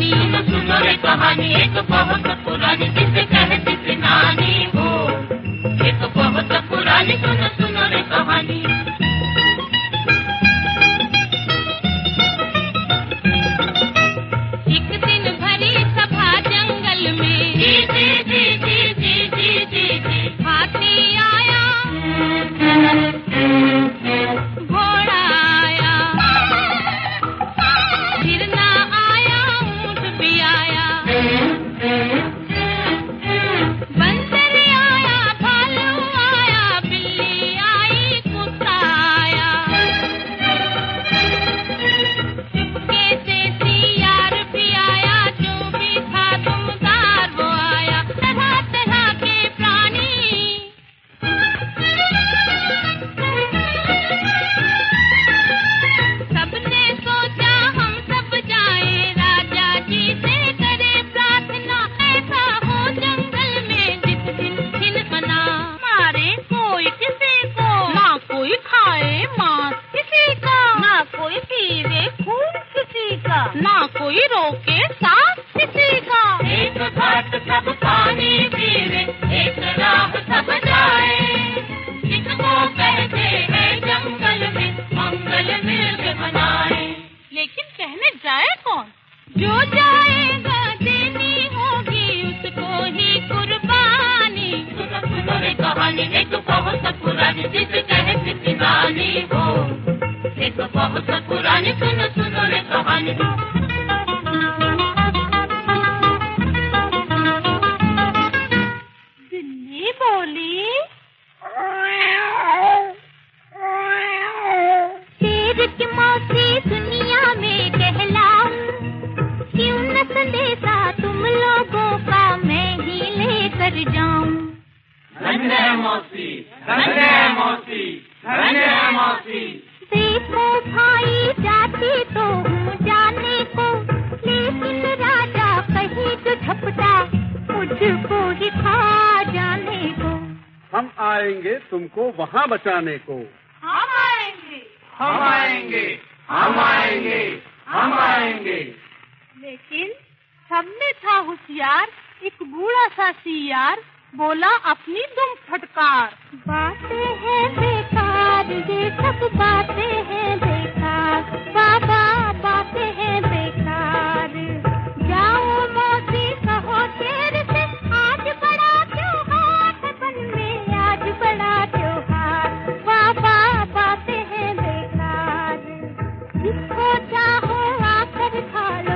कहानी, सुनो रे कहानी एक बहुत पुरानी, जिसे कहती थी नानी वो, एक बहुत पुरानी, सुनो सुनो रे कहानी। एक दिन भरी सभा जंगल में, जी जी जी जी जी जी जी जी, हाथी आया, घोड़ा आया, हिरना आया, ऊंट भी आया, बंदर आया, भालू आया, बिल्ली आई, कुत्ता आया, चुपके से सियार भी आया, जो भी था दुमदार वो आया, तरह तरह के प्राणी। सबने सोचा हम सब जाएं, राजा जी से करे प्रार्थना, ऐसा हो जंगल में जिस दिन हिलकना, मारे कोई किसी को, ना कोई खाए मांस किसी का, ना कोई पीवे खून किसी का, ना कोई रोके सांस किसी का। एक घाट सब पानी पीवे, एक राह सब जाए, जिसको कहते हैं जंगल में मंगल मिलके बनाए। लेकिन कहने जाए कौन, जो जाएगा देनी होगी उसको ही कुर्बानी। सुनो सुनो रे कहानी एक बहुत पुरानी, जिसे कहती थी नानी हो, एक बहुत पुरानी, सुनो सुनो रे कहानी। बिल्ली बोली, शेर की मौसी दुनिया में कहलाऊं, क्यों न संदेशा तुम लोगों का मैं ही लेकर जाऊं। धन्य है मौसी, धन्य है मौसी, धन्य है मौसी। देखो भाई जाती तो हूँ जाने को, लेकिन राजा कहीं तो झपटा मुझको ही खा जाने को। हम आएंगे तुमको वहाँ बचाने को, हम आएंगे, हम आएंगे, हम आएंगे, हम आएंगे। लेकिन सबने था होशियार, एक बूढ़ा सा सियार बोला अपनी दुम फटकार। बातें हैं बेकार, ये सब बातें हैं बेकार, बाबा बातें हैं बेकार। जाओ मौसी कहो शेर से, आज बड़ा त्योहार बन में, आज बड़ा त्योहार, बाबा बातें हैं बेकार। जिसको चाहो आकर खा लो,